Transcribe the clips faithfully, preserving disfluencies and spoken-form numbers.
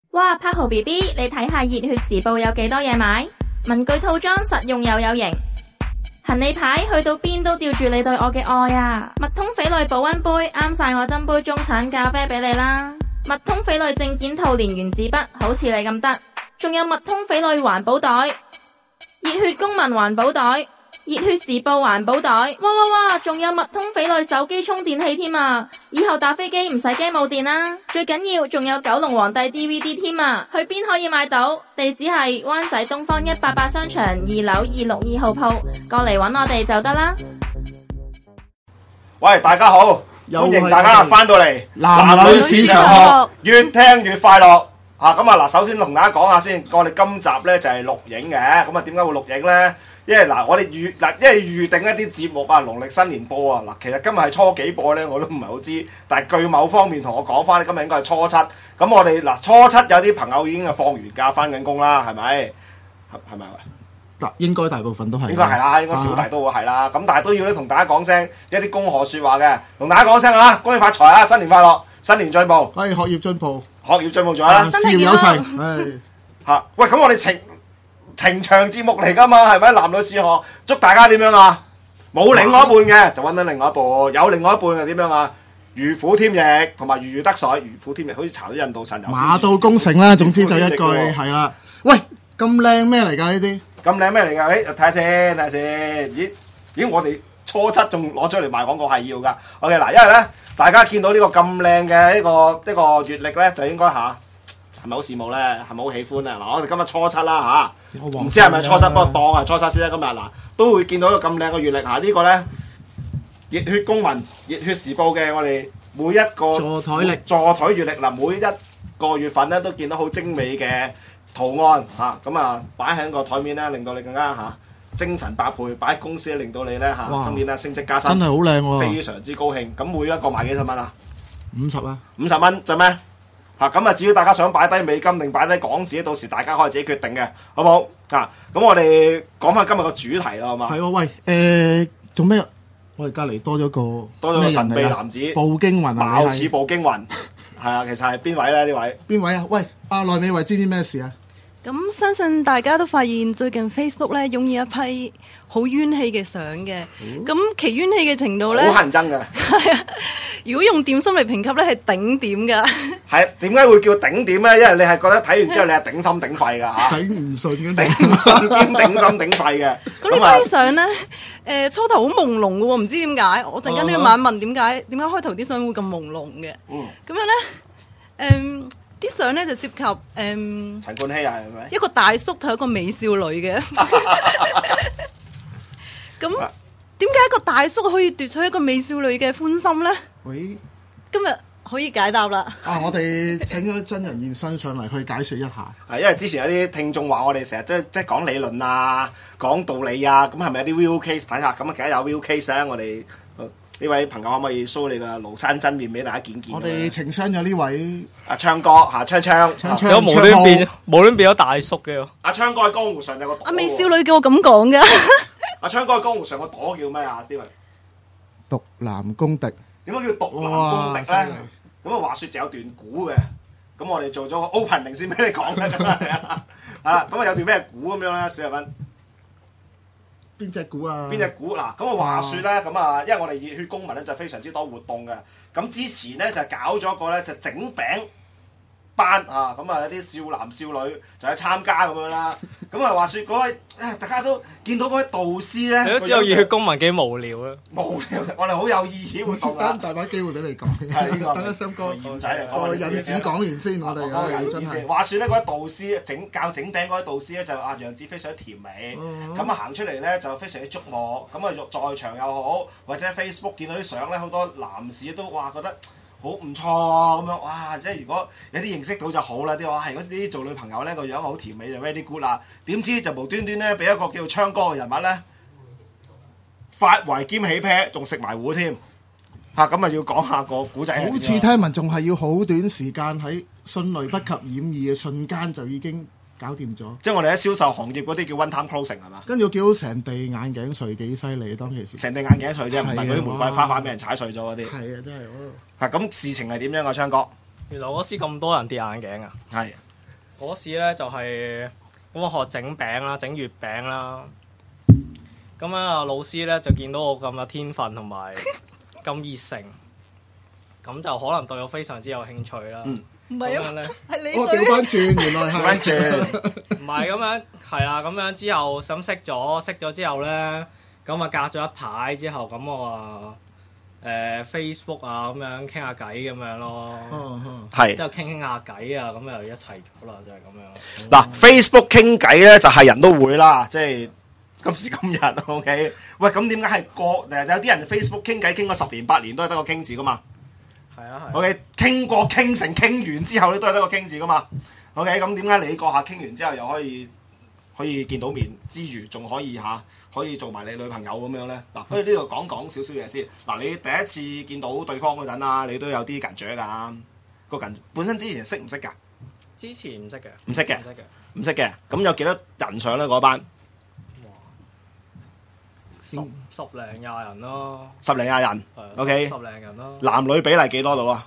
哇，柏豪 B B， 你睇下熱血時報有幾多嘢買？文具套裝實用又有型，行李牌去到邊都吊住你對我嘅愛啊！麥通翡翠保溫杯啱晒我斟杯中產咖啡俾你啦！麥通翡翠證件套連原子筆好似你咁得，仲有麥通翡翠環保袋、熱血公民環保袋、熱血時報環保袋，哇哇哇！仲有麥通翡翠手機充電器添啊！以後打飛機唔使驚冇電啦，最緊要仲有九龍皇帝 D V D 添啊！去邊可以買到？地址係灣仔東方一八八商場二樓二六二號鋪，過嚟揾我哋就得啦。 喂，大家好，歡迎大家翻到嚟男女市場學， 越聽越快樂。啊，咁啊嗱，首先同大家講下先，我哋今集咧就係錄影嘅，咁啊點解會錄影咧？因為嗱，我哋預嗱，因為預定一啲節目啊，農曆新年播啊，嗱，其實今日係初幾播咧，我都唔係好知，但係據某方面同我講翻咧，今日應該係初七。咁我哋嗱初七有啲朋友已經係放完假翻緊工啦，係咪？係係咪？ 嗱，應該大部分都係。 應該係啦，應該小弟都會係啦。咁、啊、但係都要咧同大家講聲一啲恭賀説話嘅，同大家講聲啊，恭喜發財啊，新年快樂，新年進步， 可以學業進步， 學業進步咗啦， 事業有成。係嚇，喂，咁我哋情情長節目嚟㗎嘛，係咪？男女試學，祝大家點樣啊？冇另外一半嘅就揾到另外一半，有另外一半係點樣啊？如虎添翼，同埋如魚得水，如虎添翼，好似查到印度神油。 馬到功成啦，總之就一句係啦。喂，咁靚咩嚟㗎呢啲？ 咁靚咩嚟㗎？誒，睇下先，睇下先。咦咦，我哋初七仲攞出嚟賣廣告係要㗎。OK 嗱，因為咧，大家見到呢個咁靚嘅呢個呢個月曆咧，就應該嚇係咪好羨慕咧？係咪好喜歡啊？嗱，我哋今日初七啦嚇，唔知係咪初七，不過當係初七先啦。今日嗱都會見到一個咁靚嘅月曆嚇，呢個咧熱血公民、熱血時報嘅我哋每一個座台曆、 座台月曆嗱，每一個月份咧都見到好精美嘅圖案嚇，咁啊擺喺個台面咧，令到你更加嚇精神百倍；擺喺公司咧，令到你咧嚇今年咧升職加薪， 真係好靚喎， 非常之高興。咁每一個賣幾十蚊啊？ 五十啊， 五十蚊就咩？嚇咁啊！只要大家想擺低美金定擺低港紙，到時大家可以自己決定嘅，好唔好？啊！咁我哋講翻今日個主題啦，好嘛？ 係喎，喂，誒做咩？我哋隔離多咗個多咗個神秘男子， 步驚雲啊， 貌似步驚雲，係啊，其實係邊位咧？呢位邊位啊？喂，阿內美慧知唔知咩事啊？ 咁相信大家都發現最近 Facebook 咧湧現一批好冤氣嘅相嘅，咁、嗯、其冤氣嘅程度咧， 好乞人憎嘅。 係啊，如果用點心嚟評級咧，係頂點㗎。 係點解會叫頂點咧？因為你係覺得睇完之後你係頂心頂肺㗎嚇， 頂唔順嘅， 頂唔順兼頂心頂肺嘅。 咁呢批相咧，誒、呃、初頭好朦朧嘅喎，唔知點解，我陣間都要問一問點解點解開頭啲相會咁朦朧嘅。嗯，咁樣咧，誒、嗯。啲相咧就涉及誒、嗯、 陳冠希啊，係咪一個大叔同一個美少女嘅？咁點解一個大叔可以奪取一個美少女嘅歡心咧？ 喂， 今日可以解答啦！ 啊，我哋請咗真人現身上嚟去解説一下。 係因為之前有啲聽眾話我哋成日即即講理論啊、講道理啊，咁係咪有啲 real case 睇下？咁啊，梗係有 real case 啊！我哋。呢位朋友可唔可以 show 你個廬山真面俾大家見見？ 我哋情商有呢位阿昌哥嚇，昌昌， 有無端變無端變咗大叔嘅。 阿昌哥喺江湖上有個朵。 阿美少女叫我咁講㗎。 阿昌哥喺江湖上個朵叫咩啊？Steven？ 獨男公敵。 點解叫獨男公敵咧？咁啊話説就有段古嘅，咁我哋做咗個 opening 先俾你講嘅，係啊。係啦，咁啊有段咩古咁樣咧？四十蚊。 邊隻股啊？ 邊隻股嗱？咁啊話説咧，咁啊，因為我哋熱血公民咧就非常之多活動嘅。咁之前咧就搞咗一個咧就整餅班啊，咁啊有啲少男少女就去參加咁樣啦。咁啊話説嗰位，大家都見到嗰位導師咧， 你都知道熱血公民幾無聊啊！ 無聊，我哋好有意義活動啊！ 大把機會俾你講。 係呢個。 等阿森哥二仔嚟講。 個引子講完先，我哋講個引子先。話説咧，嗰位導師整教整餅嗰位導師咧就啊樣子非常之甜美，咁啊行出嚟咧就非常之矚目。咁啊在場又好，或者 Facebook 見到啲相咧，好多男士都哇覺得好唔錯咁樣，哇！即係如果有啲認識到就好啦，啲話係嗰啲做女朋友咧個樣好甜美就 very good 啦。點知就無端端咧俾一個叫做昌哥嘅人物咧發圍兼起啤，仲食埋糊添嚇，咁啊要講下個古仔。 好似聽聞仲係要好短時間喺迅雷不及掩耳嘅瞬間就已經搞掂咗。 即係我哋喺銷售行業嗰啲叫 one time closing 係嘛？ 跟住叫到成地眼鏡碎幾犀利當其時。 成地眼鏡碎啫，唔係嗰啲玫瑰花瓣俾人踩碎咗嗰啲。 係啊，真係。 嚇咁事情係點樣啊？昌哥， 原來嗰時咁多人跌眼鏡啊！ 係嗰時咧就係咁我學整餅啦，整月餅啦。咁樣啊，老師咧就見到我咁有天分同埋咁熱誠，咁就可能對我非常之有興趣啦。 嗯， 唔係啊， 咁樣咧， 係你我調翻轉，原來係調翻轉。 唔係咁樣，係啦，咁樣之後咁識咗，識咗之後咧，咁啊隔咗一排之後，咁我啊誒 Facebook 啊咁樣傾下偈咁樣咯。 嗯嗯係之後傾傾下偈啊，咁又一齊咗啦，就係咁樣。 嗱，Facebook 傾偈咧就係人都會啦，即係今時今日 OK。喂，咁點解係個誒有啲人 Facebook 傾偈傾咗十年八年都係得個傾字噶嘛係啊係。 ？OK，傾過傾成傾完之後咧都係得個傾字噶嘛？OK，咁點解你個下傾完之後又可以可以見到面之餘，仲可以嚇可以做埋你女朋友咁樣咧？嗱，不如呢度講講少少嘢先。嗱，你第一次見到對方嗰陣啊，你都有啲緊張㗎。個緊本身之前識唔識㗎？ 之前唔識嘅， 唔識嘅唔識嘅。 唔識嘅。咁有幾多人上咧嗰班？ 十十零廿人咯， 十零廿人。 係啊 OK 十零人咯， 男女比例幾多度啊？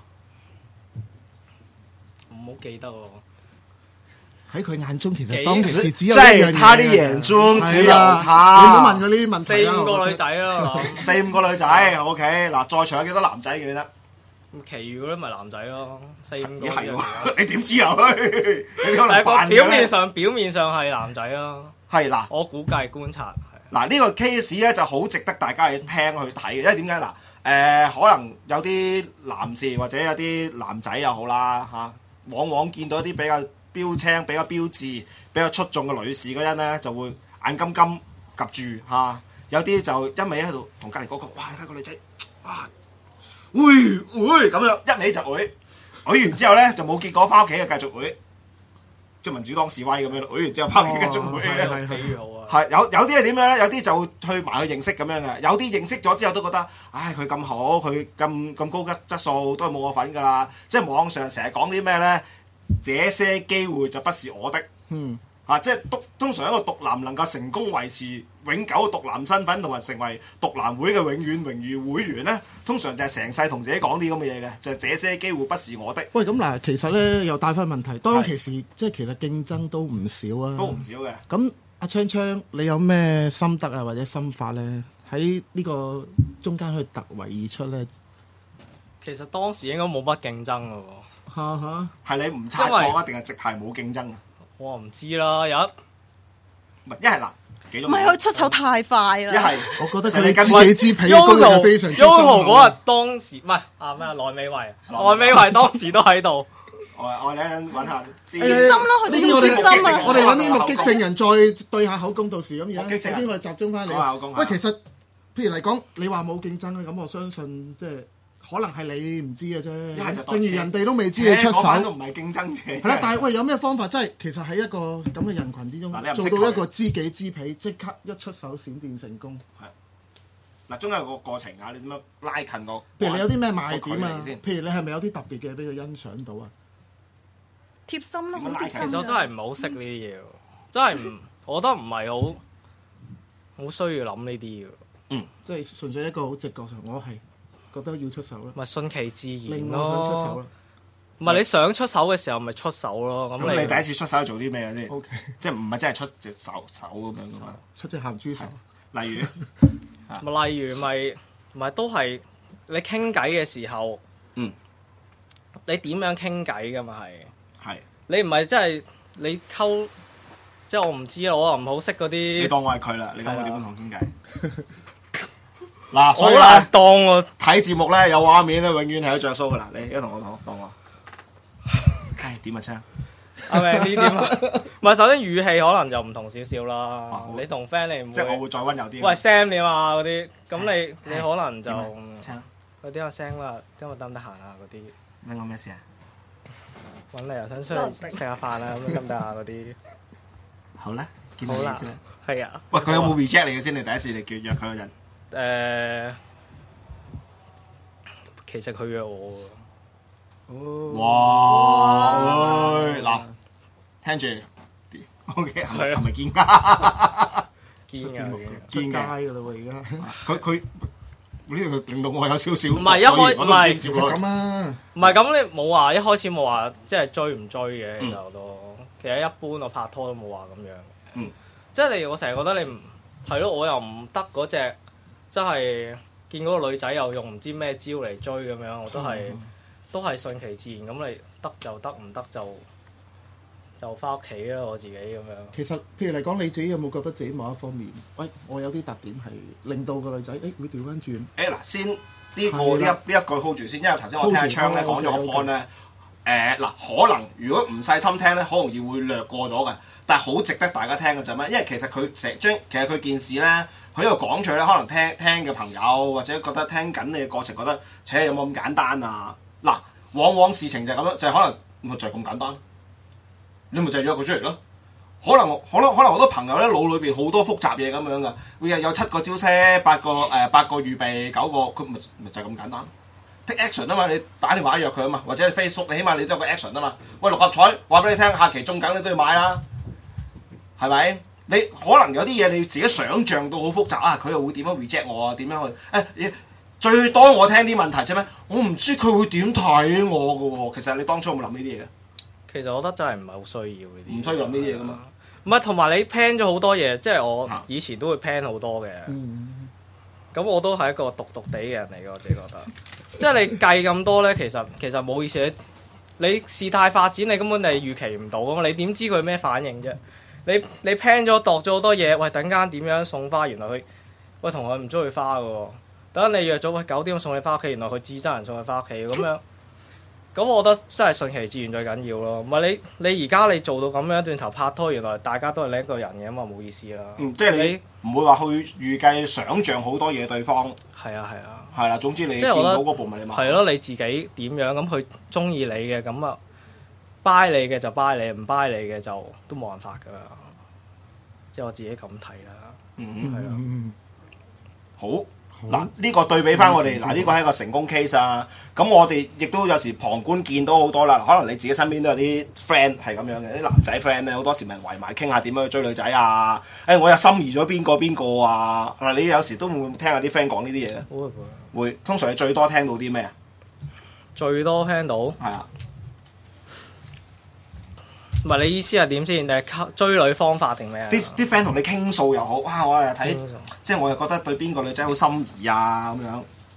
唔好記得喎。 喺佢眼中其實幾當其時只有即一樣嘢係他啲眼中只有係啦他你唔好問佢呢啲問題啦。 四五個女我覺得仔咯， 四五個女仔。OK，嗱，在場有幾多男仔記得？ 咁其餘嗰啲咪男仔咯，四五個。 咦係喎，你點知啊？你可能但係扮嘅個表面咧。 上表面上係男仔咯， 係嗱。 我估計觀察係。 嗱呢個 case 咧就好值得大家去聽去睇嘅，因為點解嗱？誒、呃、可能有啲男士或者有啲男仔又好啦嚇、啊，往往見到一啲比較標青、比較標誌、比較出眾嘅女士嗰陣咧，就會眼金金及住嚇、啊。有啲就一味喺度同隔離嗰個，哇！你睇個女仔，哇！會會咁樣一味就會，會完之後咧就冇結果，翻屋企就繼續會，即係民主黨示威咁樣，會完之後翻屋企繼續會。 係係比喻好啊。 係有有啲係點樣咧？有啲就去埋去認識咁樣嘅，有啲認識咗之後都覺得，唉佢咁好，佢咁咁高質質素都係冇我份㗎啦。即係網上成日講啲咩咧？這些機會就不是我的。 嗯。 啊，即係通通常一個獨男能夠成功維持永久獨男身份同埋成為獨男會嘅永遠榮譽會員咧，通常就係成世同自己講啲咁嘅嘢嘅，就係、這些機會不是我的。 喂，咁嗱，其實咧又帶翻問題，當其時即係其實競爭都唔少啊， 都唔少嘅。 咁阿鏘鏘，你有咩心得啊，或者心法咧？喺呢個中間去突圍而出咧？ 其實當時應該冇乜競爭嘅喎， 嚇嚇， 係你唔察覺啊，定係直係冇競爭啊？ 我唔知啦，有一唔係一係嗱幾種。 唔係佢出手太快一啦。 係我覺得就係你佢自己支皮嘅功力係非常之深 Yoho 嗰厚。 日當時唔係啊咩啊內美維，內美維當時都喺度。 我我咧揾下啲誒心咯佢哋呢啲我哋啲心啊我哋揾啲目擊證人再對下口供，到時咁樣。 目擊證人首先我哋集中翻你講下口供。啊喂，其實譬如嚟講，你話冇競爭咧，咁我相信即係可能係你唔知嘅啫。 一係就正如人哋都未知你出嗰班都手。 唔係競爭者。 係啦，但係喂，有咩方法真係其實喺一個咁嘅人群之中嗱你又唔識做到一佢個知己知彼，即刻一出手閃電成功。 嗱，中間有個過程啊，你點樣拉近個？ 譬如你有啲咩賣點啊個距離先？ 譬如你係咪有啲特別嘅俾佢欣賞到啊？ 貼心咯，好貼心㗎。 其實我真係唔係好識呢啲嘢喎，真係唔，我覺得唔係好好需要諗呢啲嘅， 即係純粹一個好直覺上，我係覺得要出手啦， 咪順其自然令我想出手咯。 啦。 唔係你想出手嘅時候，咪出手咯。咁咁你第一你次出手做啲咩嘅先？ O K， 即係唔係真係出隻手手咁樣噶嘛？ 出隻鹹豬手。 例如咪例如咪咪都係你傾偈嘅時候， 嗯， 你點樣傾偈噶嘛係？ 係你唔係真係你溝，即係我唔知啊，我又唔好識嗰你啲， 當我係佢啦，你咁我係啊點樣同佢傾偈？嗱， 好所以咧難當喎。 睇節目咧有畫面咧，永遠係有着數噶啦。你而家同我講當我，唉點啊槍？ 係咪呢啲啊？唔係，首先語氣可能就唔同少少啦好。 你同 friend 你唔會， 即係我會再温柔啲。 喂 Sam 點啊嗰啲，咁你你可能就點啊槍， 嗰啲阿 Sam 話今日得唔得閒啊嗰啲， 問我咩事啊？ 揾你又想出去食下飯啊咁樣得唔得啊嗰啲？ 好啦，見到好啦你知啦。 係啊。 喂，佢有冇 reject 你嘅先？你第一次你叫約佢嗰陣， 誒？其實佢約我喎。 哦， 哇！喂嗱，聽住，O K，係係啊咪堅㗎？ 堅㗎出節目堅㗎出街堅嘅㗎啦喎，而家。 佢佢呢個令到我有少少唔係一開我都唔知接落去咁啊， 唔係咁，你冇話一開始冇話即係追唔追嘅，其實嗯我都其實一般，我拍拖都冇話咁樣。 嗯， 即係你我成日覺得你唔係咯，我又唔得嗰隻，即係見嗰個女仔又用唔知咩招嚟追咁樣，我都係、 嗯、 都係順其自然咁，你得就得，唔得就就翻屋企啦，我自己咁樣。 其實譬如嚟講，你自己有冇覺得自己某一方面，喂，我有啲特點係令到個女仔，誒、會調翻轉？ 誒嗱，先呢、呢個呢一呢一句 hold 住先，因為頭先我聽阿昌咧講咗個 point 咧，誒嗱，可能如果唔細心聽咧，好容易會略過咗嘅，但係好值得大家聽嘅就係咩？因為其實佢成將其實佢件事咧，佢喺度講出咧，可能聽聽嘅朋友或者覺得聽緊你嘅過程，覺得，且有冇咁簡單啊？嗱，往往事情就係咁樣，就係、是、可能咪就係咁簡單，你咪就係約佢出嚟咯。可能可能可能好多朋友咧腦裏邊好多複雜嘢咁樣噶，會有有七個招式，八個誒、呃、八個預備，九個佢咪咪就係咁簡單。take action 啊嘛，你打電話約佢啊嘛，或者你 Facebook 你起碼你都有個 action 啊嘛。喂，六合彩話俾你聽，下期中獎你都要買啦，係咪？你可能有啲嘢你自己想像到好複雜啊，佢又會點樣 reject 我啊？點樣去誒、欸？最多我聽啲問題啫咩？我唔知佢會點睇我噶喎。其實你當初有冇諗呢啲嘢嘅？ 其實我覺得真係唔係好需要呢啲， 唔需要諗呢啲嘢噶嘛。 唔係，同埋你 plan 咗好多嘢，即係我以前都會 plan 好多嘅。 嗯， 咁我都係一個獨獨地嘅人嚟嘅，我自己覺得。即係你計咁多咧，其實其實冇意思。你事態發展，你根本你預期唔到噶嘛，你點知佢咩反應啫？你你 plan 咗度咗好多嘢，喂，等間點樣送花？原來佢喂同學唔中意花嘅喎。等你約咗喂九點送你翻屋企，原來佢自真人送你翻屋企咁樣。咁我覺得真係順其自然最緊要咯。唔係你你而家你做到咁樣轉頭拍拖，原來大家都係另一個人嘅，咁啊冇意思啦。 嗯，即係你唔會話去預計想像好多嘢對方。 係啊係啊。 係啦，總之你即係我覺得見到嗰部咪你買。 係咯，你自己點樣咁佢中意你嘅咁啊，buy 你嘅就 buy 你，唔 buy 你嘅就都冇辦法噶啦。即係我自己咁睇啦。 嗯係啊。 嗯， 好。嗱，呢個對比翻我哋，嗱呢個係一個成功 case 啊。咁我哋亦都有時旁觀見到好多啦。可能你自己身邊都有啲 friend 係咁樣嘅，啲男仔 friend 咧好多時咪圍埋傾下點樣去追女仔啊。誒，我又心儀咗邊個邊個啊？嗱，你有時都會聽下啲 friend 講呢啲嘢咧。 會會。 會，通常你最多聽到啲咩啊？ 最多聽到。 係啊。 唔係你意思係點先？定係追女方法定咩啊？ 啲啲 friend 同你傾訴又好，哇！我又睇，即係我又覺得對邊個女仔好心儀啊咁樣。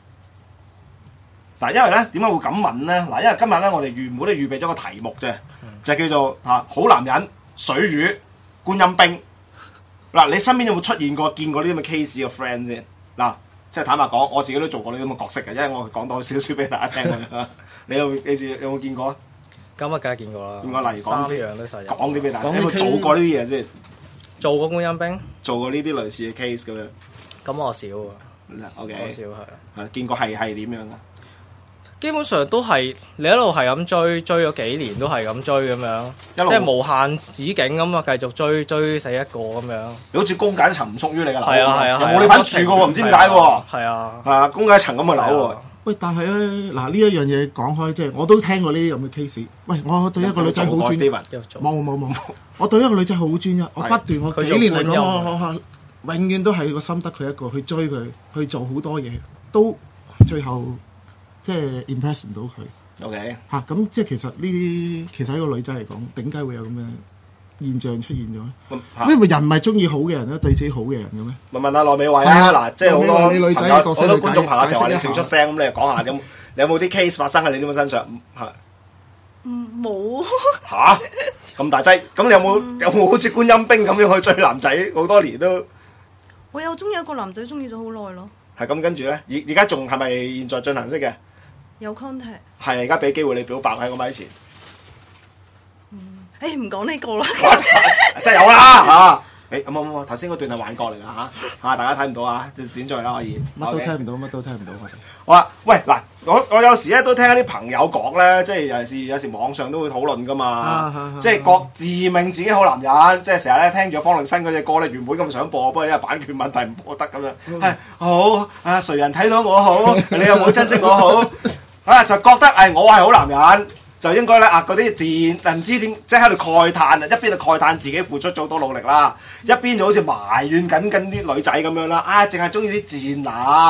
嗱，因為咧點解會咁問咧？嗱，因為今日咧我哋原本都預備咗個題目啫， 嗯、 就叫做嚇、啊、好男人、水魚、觀音兵。嗱，你身邊有冇出現過見過呢啲咁嘅 case 嘅 friend 先？嗱，即係坦白講，我自己都做過呢啲咁嘅角色嘅，因為我講多少少俾大家聽你有你有冇見過啊？ 咁啊，梗係見過啦。 見過，例如講啲樣都實有。 講啲俾大家，有冇做過呢啲嘢先？ 做過觀音兵？ 做過呢啲類似嘅 case 咁樣。 咁我少啊。 O K。 我少係。 係見過係係點樣啊？ 基本上都係你一路係咁追，追咗幾年都係咁追咁樣，即係無限止境咁啊，繼續追追死一個咁樣。 你好似公解層唔屬於你嘅樓， 係啊係啊， 又冇你份住嘅喎，唔知點解喎。 係啊。 係啊，公解層咁嘅樓喎。 喂，但係咧，嗱呢一樣嘢講開，即係我都聽過呢啲咁嘅 case。喂，我對一個女仔好專一，冇冇冇，我對一個女仔好專一，我不斷我幾年嚟講，我我永遠都係個心得佢一個，去追佢，去做好多嘢，都最後即係 impress 唔到佢。 OK 嚇，咁即係其實呢啲其實喺個女仔嚟講，點解會有咁嘅現象出現咗咧？因為人唔係中意好嘅人咧，對自己好嘅人嘅咩？ 問問阿羅美慧啊，嗱，即係好多女仔好多觀眾朋友成日話你少出聲，咁你又講下有你有冇啲 case 發生喺你呢個身上？係冇嚇咁大劑，咁你有冇有冇好似觀音兵咁樣去追男仔好多年都？ 我有中意一個男仔，中意咗好耐咯。 係咁，跟住咧，而而家仲係咪現在進行式嘅？ 有 contact。 係而家俾機會你表白喺個咪前。 誒唔講呢個啦， 真係有啦嚇！誒咁咁咁，頭先嗰段係幻覺嚟㗎嚇嚇，大家睇唔到啊，就剪咗啦可以。 乜都聽唔到，乜都聽唔到我哋。 好啦，喂嗱，我我有時咧都聽一啲朋友講咧，即係尤其是有時網上都會討論㗎嘛，即係各自命自己好男人，即係成日咧聽住方力申嗰隻歌咧，原本咁想播，不過因為版權問題唔播得咁樣。係好啊，誰人睇到我好？你有冇珍惜我好？啊，就覺得誒我係好男人。就應該咧啊！嗰啲賤唔知點，即係喺度慨嘆啊！一邊就慨嘆自己付出咗好多努力啦，一邊就好似埋怨緊緊啲女仔咁樣啦。啊，淨係中意啲賤男，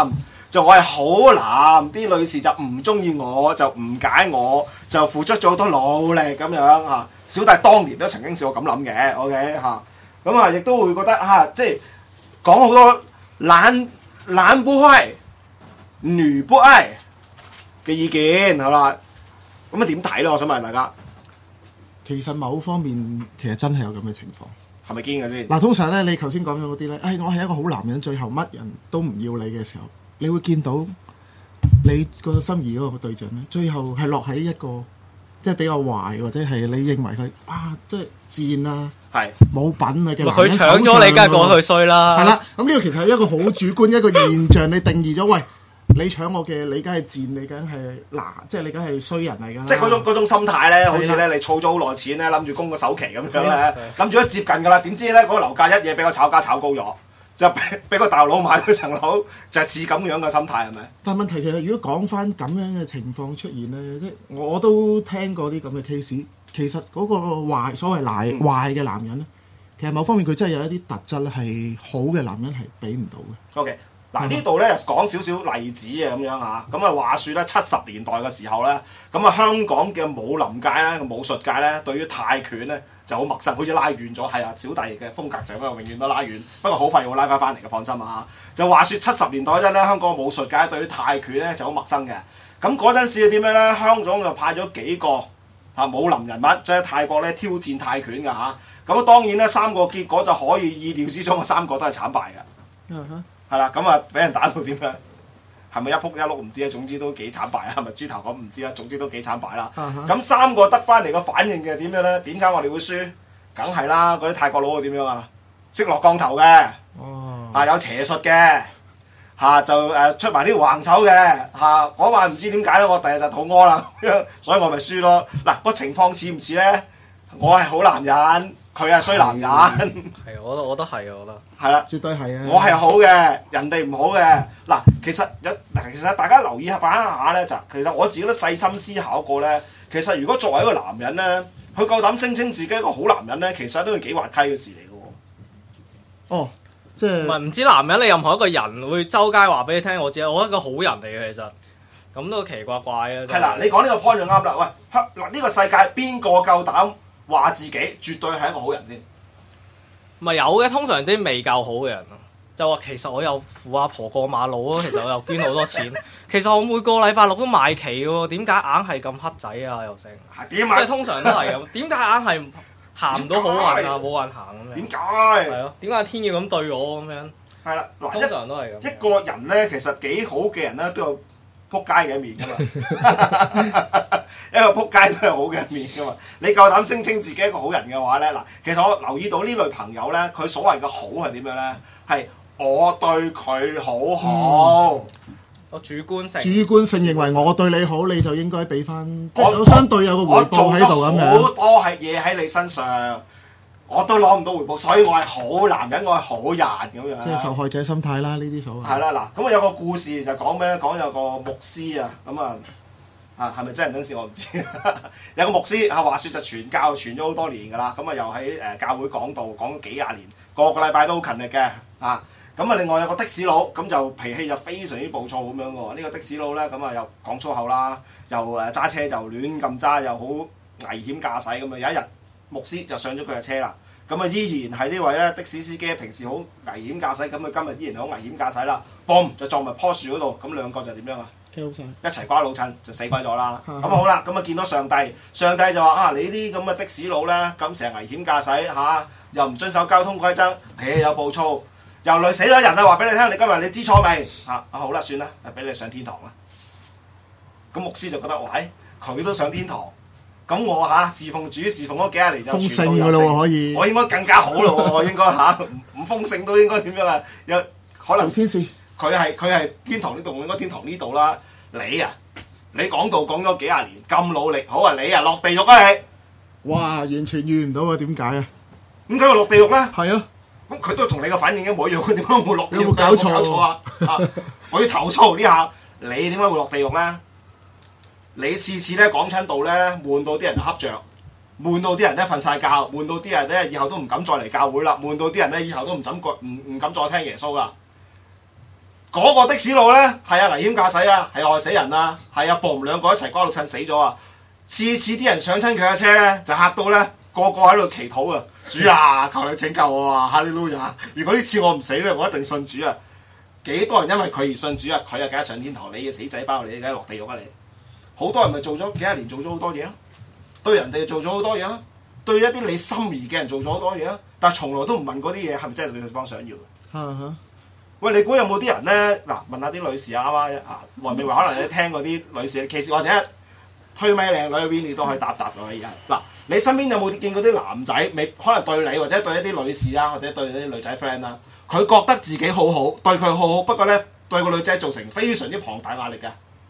就我係好男，啲女士就唔中意我，就誤解我，就付出咗好多努力咁樣嚇。小弟當年都曾經試過咁諗嘅，OK 嚇。咁啊，亦都會覺得嚇，即係講好多男男不壞、女不愛嘅意見係啦。咁啊點睇咧？我想問大家， 其實某方面其實真係有咁嘅情況。 係咪堅嘅先？ 嗱，通常咧，你頭先講咗嗰啲咧，誒、哎，我係一個好男人，最後乜人都唔要你嘅時候，你會見到你個心儀嗰個對象咧，最後係落喺一個即係比較壞，或者係你認為佢啊，即係賤啊，係冇品啊嘅男人手上。 佢搶咗你，梗係講佢衰啦。 係啦，咁呢個其實係一個好主觀一個現象，你定義咗，喂。你搶我嘅，你梗係賤，你梗係嗱，即係你梗係衰人嚟㗎。 即係嗰種嗰種心態咧，好似咧你儲咗好耐錢咧，諗住供個首期咁樣咧，諗住一接近㗎啦，點知咧嗰個樓價一嘢俾個炒家炒高咗，就俾俾個大佬買咗層樓，就係似咁樣嘅心態係咪？ 但係問題其實如果講翻咁樣嘅情況出現咧，即係我都聽過啲咁嘅 case，其實嗰個壞所謂壞壞嘅男人咧，其實某方面佢真係有一啲特質咧係好嘅男人係俾唔到嘅。 OK。嗱呢度咧講少少例子啊咁樣嚇，咁啊話説咧七十年代嘅時候咧，咁啊香港嘅武林界咧、武術界咧，對於泰拳咧就好陌生，好似拉遠咗，係啊，小弟嘅風格就咁樣，永遠都拉遠，不過好快要拉翻翻嚟嘅，放心啊！就話説七十年代嗰陣咧，香港武術界對於泰拳咧就好陌生嘅，咁嗰陣時係點樣咧？香港就派咗幾個啊武林人物，即係泰國咧挑戰泰拳嘅嚇，咁啊當然咧三個結果就可以意料之中，三個都係慘敗嘅。嗯哼。係啦，咁啊俾人打到點樣？係咪一仆一碌唔知啊？總之都幾慘敗啊！係咪豬頭咁唔知啦？總之都幾慘敗啦。咁、uh huh. 三個得翻嚟個反應嘅點樣咧？點解我哋會輸？梗係啦，嗰啲泰國佬點樣啊？識落降頭嘅，哦、uh，huh. 啊有邪術嘅，嚇、啊、就誒、呃、出埋啲橫手嘅，嚇嗰晚唔知點解咧，我第日就肚屙啦，所以我咪輸咯。嗱、啊個情況似唔似咧？我係好男人。佢係衰男人， 係我都我都係啊，我覺得係啦， 絕對係啊！ 我係好嘅，人哋唔好嘅。嗱，其實有嗱，其實大家留意下、反下咧，就其實我自己都細心思考過咧。其實如果作為一個男人咧，佢夠膽聲稱自己一個好男人咧，其實都係幾滑稽嘅事嚟嘅喎。 哦，即係唔係唔知男人你任何一個人會周街話俾你聽，我自己我一個好人嚟嘅，其實咁都奇怪怪啊！ 係啦，你講呢個 point 就啱啦。喂，嗱呢個世界邊個夠膽話自己絕對係一個好人先？ 咪有嘅，通常啲未夠好嘅人咯，就話其實我又扶阿婆過馬路咯，其實我又捐好多錢，其實我每個禮拜六都買旗喎，點解硬係咁黑仔啊又成？點啊？即係通常都係咁，點解硬係行唔到好運啊？冇運行咁樣？點解？係咯？點解天要咁對我咁樣？係啦，通常都係咁。 一個人咧，其實幾好嘅人咧，都有撲街嘅一面噶嘛。一個撲街都係好嘅一面噶嘛，你夠膽聲稱自己一個好人嘅話咧，嗱，其實我留意到呢類朋友咧，佢所謂嘅好係點樣咧？係我對佢好好， 我、嗯、主觀性， 主觀性認為我對你好，你就應該俾翻，即係相對有個回報喺度咁樣。 好多係嘢喺你身上，我都攞唔到回報，所以我係好男人，我係好人咁樣。 即係受害者心態啦，呢啲所謂。 係啦，嗱，咁啊有個故事就講咩咧？講有個牧師啊，咁啊。啊，係咪真人真事我唔知。有個牧師啊，話説就傳教傳咗好多年㗎啦，咁啊又喺誒教會講道講咗幾廿年，個個禮拜都好勤力嘅啊。咁啊另外有個的士佬，咁就脾氣就非常之暴躁咁樣喎。呢、這個的士佬咧，咁啊又講粗口啦，又誒揸車就亂咁揸，又好危險駕駛咁啊。有一日牧師就上咗佢嘅車啦，咁啊依然係呢位咧的士司機，平時好危險駕駛，咁啊今日依然好危險駕駛啦。嘣就撞埋棵樹嗰度，咁兩個就點樣啊？一齊瓜老襯就死鬼咗啦！咁、嗯、好啦，咁啊見到上帝，上帝就話啊，你啲咁嘅的士佬咧，咁成日危險駕駛嚇、啊，又唔遵守交通規則，誒又暴躁，又累死咗人啊！話俾你聽，你今日你知錯未？嚇啊好啦，算啦，俾你上天堂啦！咁牧師就覺得，喂，佢都上天堂，咁我嚇侍奉主侍奉咗幾廿年就豐盛㗎咯喎，可以， 我應該更加好咯喎，我應該嚇唔豐盛都應該點樣啊？有可能天使。 佢係佢係天堂呢度，應該天堂呢度啦。你啊，你講道講咗幾廿年，咁努力，好啊，你啊落地獄啊你！ 哇，完全遇唔到啊，點解啊？ 點解會落地獄咧？ 係啊， 咁佢都同你個反應一模一樣，佢點解會落地獄？ 有冇搞錯？ 搞錯啊！啊我要投訴呢下，你點解會落地獄咧？你次次咧講親道咧，悶到啲人就恰着，悶到啲人咧瞓晒覺，悶到啲人咧以後都唔敢再嚟教會啦，悶到啲人咧以後都唔敢唔唔敢再聽耶穌啦。 嗰個的士佬咧係啊危險駕駛啊，係害死人啊，係啊，boom兩個一齊瓜到襯死咗啊！次次啲人上親佢架車咧，就嚇到咧個個喺度祈禱啊！主啊，求你拯救我啊！哈利路亞！如果呢次我唔死咧，我一定信主啊！幾多人因為佢而信主啊？佢啊梗係上天堂，你嘅死仔包你梗係落地獄啊！你好多人咪做咗幾廿年做咗好多嘢咯，對人哋做咗好多嘢啦，對一啲你心儀嘅人做咗好多嘢啦，但係從來都唔問嗰啲嘢係咪真係對對方想要嘅。 嗯哼。 喂，你估有冇啲人咧？嗱，問下啲女士啊，啱啱啊，黃美華可能你聽嗰啲女士嘅 case，或者推咪靚女嘅 Winnie 都可以答答㗎而家。嗱，你身邊有冇見過啲男仔未？可能對你或者對一啲女士啊，或者對啲女仔 friend 啦，佢覺得自己好好，對佢好好，不過咧對個女仔造成非常之龐大壓力㗎。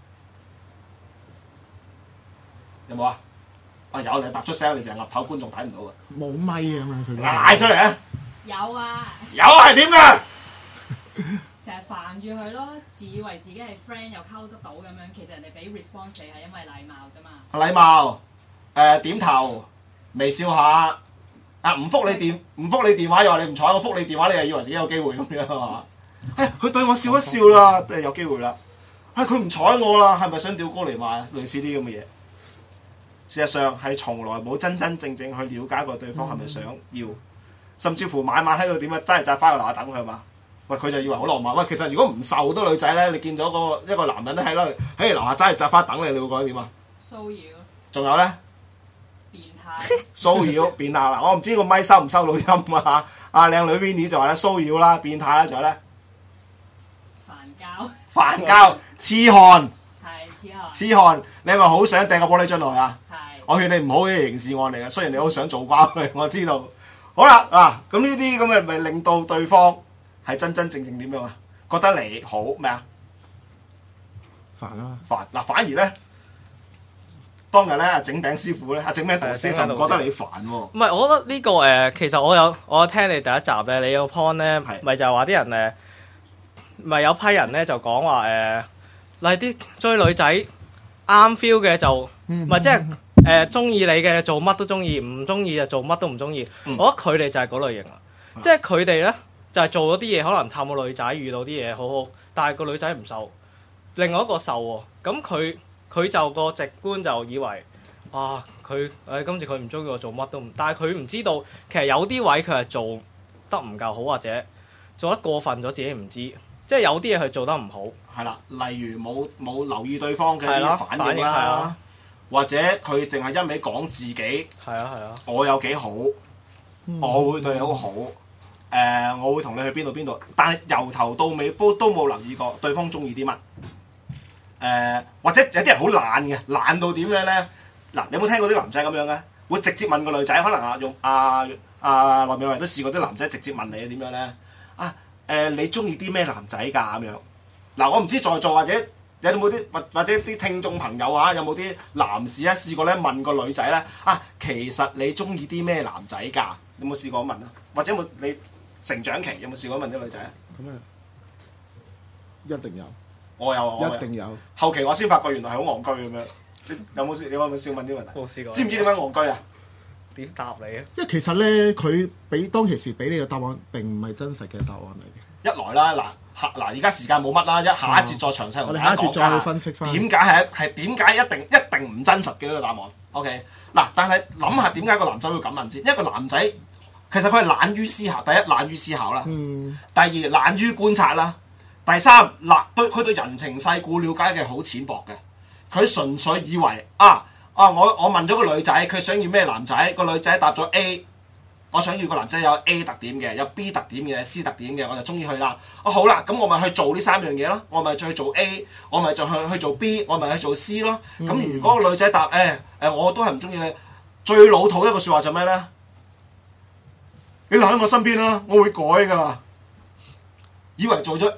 有冇啊？啊有，你答出聲，你淨係岌頭，觀眾睇唔到㗎。 冇咪啊嘛，佢嗌出嚟啊！ 有啊。 有係點㗎？ 成日煩住佢咯，自以為自己係 friend 又溝得到咁樣，其實人哋俾 response 你係因為禮貌啫嘛。 禮貌，誒、呃、點頭，微笑下，啊唔覆你電唔覆你電話又話你唔睬我，覆你電話你又以為自己有機會咁樣係嘛？誒佢對我笑一笑啦，誒有機會啦。誒佢唔睬我啦，係咪想吊高嚟賣？類似啲咁嘅嘢。事實上係從來冇真真正正去了解過對方係咪想要，甚至乎晚晚喺度點啊，真係扎翻個樓下等佢係嘛？喂，佢就以為好浪漫。喂，其實如果唔受好多女仔咧，你見到個一個男人咧喺度喺樓下揸住紮花等你，你會覺得點啊？ 騷擾。仲有咧？ 變態。騷擾變態啦！我唔知個咪收唔收到音啊？阿靚女 Winnie 就話咧騷擾啦，變態啦，仲有咧？ 煩交。 煩交，痴漢。 係痴漢。 痴漢，你係咪好想掟個玻璃樽落去啊？ 係。 我勸你唔好嘅刑事案嚟嘅，雖然你好想做瓜佢，我知道。好啦，嗱咁呢啲咁嘅咪令到對方係真真正正點樣啊？覺得你好咩啊？ 煩啊！ 煩嗱，反而咧，當日咧阿整餅師傅咧，阿整餅導師就唔覺得你煩喎。 唔係，我覺得呢、這個誒、呃，其實我有我有聽你第一集咧，你個 point 咧，咪就係話啲人誒，咪有批人咧就講話誒，例啲追女仔啱 feel 嘅就，咪即係誒中意你嘅做乜都中意，唔中意就做乜都唔中意。嗯、我覺得佢哋就係嗰類型啦，嗯、即係佢哋咧。就係做咗啲嘢，可能氹個女仔，遇到啲嘢好好，但係個女仔唔受，另外一個受喎。咁佢佢就個直觀就以為啊，佢誒、哎、今次佢唔中意我做乜都唔，但係佢唔知道其實有啲位佢係做得唔夠好，或者做得過分咗，自己唔知，即係有啲嘢佢做得唔好。係啦， 例如冇冇留意對方嘅啲反應啦，或者佢淨係一味講自己。 係啊係啊， 我有幾好，嗯、我會對你好好。誒、呃，我會同你去邊度邊度，但係由頭到尾都都冇留意過對方中意啲乜。誒、呃，或者有啲人好懶嘅，懶到點樣咧？嗱，你有冇聽過啲男仔咁樣嘅？會直接問個女仔，可能啊用啊啊羅美慧都試過啲男仔直接問你點樣咧？啊誒、呃，你中意啲咩男仔㗎咁樣？嗱，我唔知在座或者有冇啲或或者啲聽眾朋友啊，有冇啲男士啊試過咧問個女仔咧？啊，其實你中意啲咩男仔㗎？有冇試過問啊？或者有冇你？成長期有冇試過問啲女仔啊？ 咁啊，一定有。 我有，我有一定有。 後期我先發覺原來係好戇居咁樣。你有冇試？你有冇試問啲問題？ 冇試過。 知唔知點解戇居啊？ 點答你啊？ 因為其實咧，佢俾當其時俾你嘅答案並唔係真實嘅答案嚟嘅。 一來啦，嗱嗱，而家時間冇乜啦，一下一節再詳細同大家講。 我哋下一節再去分析翻。 點解係係點解一定一定唔真實嘅呢個答案 ？OK 嗱，但係諗下點解個男仔會咁問先？因為個男仔。其實佢係懶於思考，第一懶於思考啦，嗯、第二懶於觀察啦，第三嗱對佢對人情世故了解嘅好淺薄嘅，佢純粹以為啊啊我我問咗個女仔佢想要咩男仔，個女仔答咗 A， 我想要個男仔有 A 特點嘅，有 B 特點嘅， C 特點嘅，我就中意佢啦。啊好啦，咁我咪去做呢三樣嘢咯，我咪再去做 A， 我咪再去去做 B， 我咪去做 C 咯。咁、嗯、如果個女仔答誒誒、欸呃、我都係唔中意你，最老土一個説話就咩咧？你留喺我身邊啦，我會改噶。以為做咗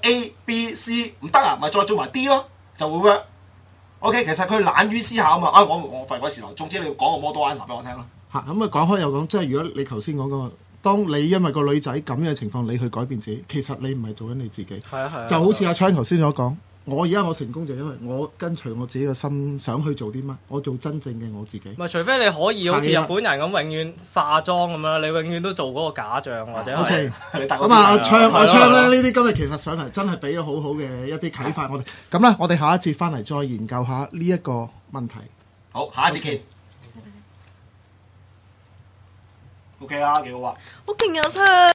A、B、C 唔得啊，咪再做埋 D 咯，就會 work。OK， 其實佢懶於思考啊嘛。啊，我我費鬼事頭，總之你要講個 model answer 俾我聽啦。嚇，咁啊講開又講，即係如果你頭先講嗰個，當你因為個女仔咁樣嘅情況，你去改變自己，其實你唔係做緊你自己。 係啊係啊。 就好似阿昌頭先所講， 我而家我成功就因為我跟隨我自己嘅心，想去做啲乜，我做真正嘅我自己。 唔係，除非你可以好似日本人咁，永遠化妝咁樣，你永遠都做嗰個假象或者係。 OK，咁啊，阿昌阿昌咧，呢啲今日其實上嚟真係俾咗好好嘅一啲啟發我哋。咁咧，我哋下一節翻嚟再研究下呢一個問題。 好，下一節見。OK 啊，幾好啊！ 好勁啊，昌！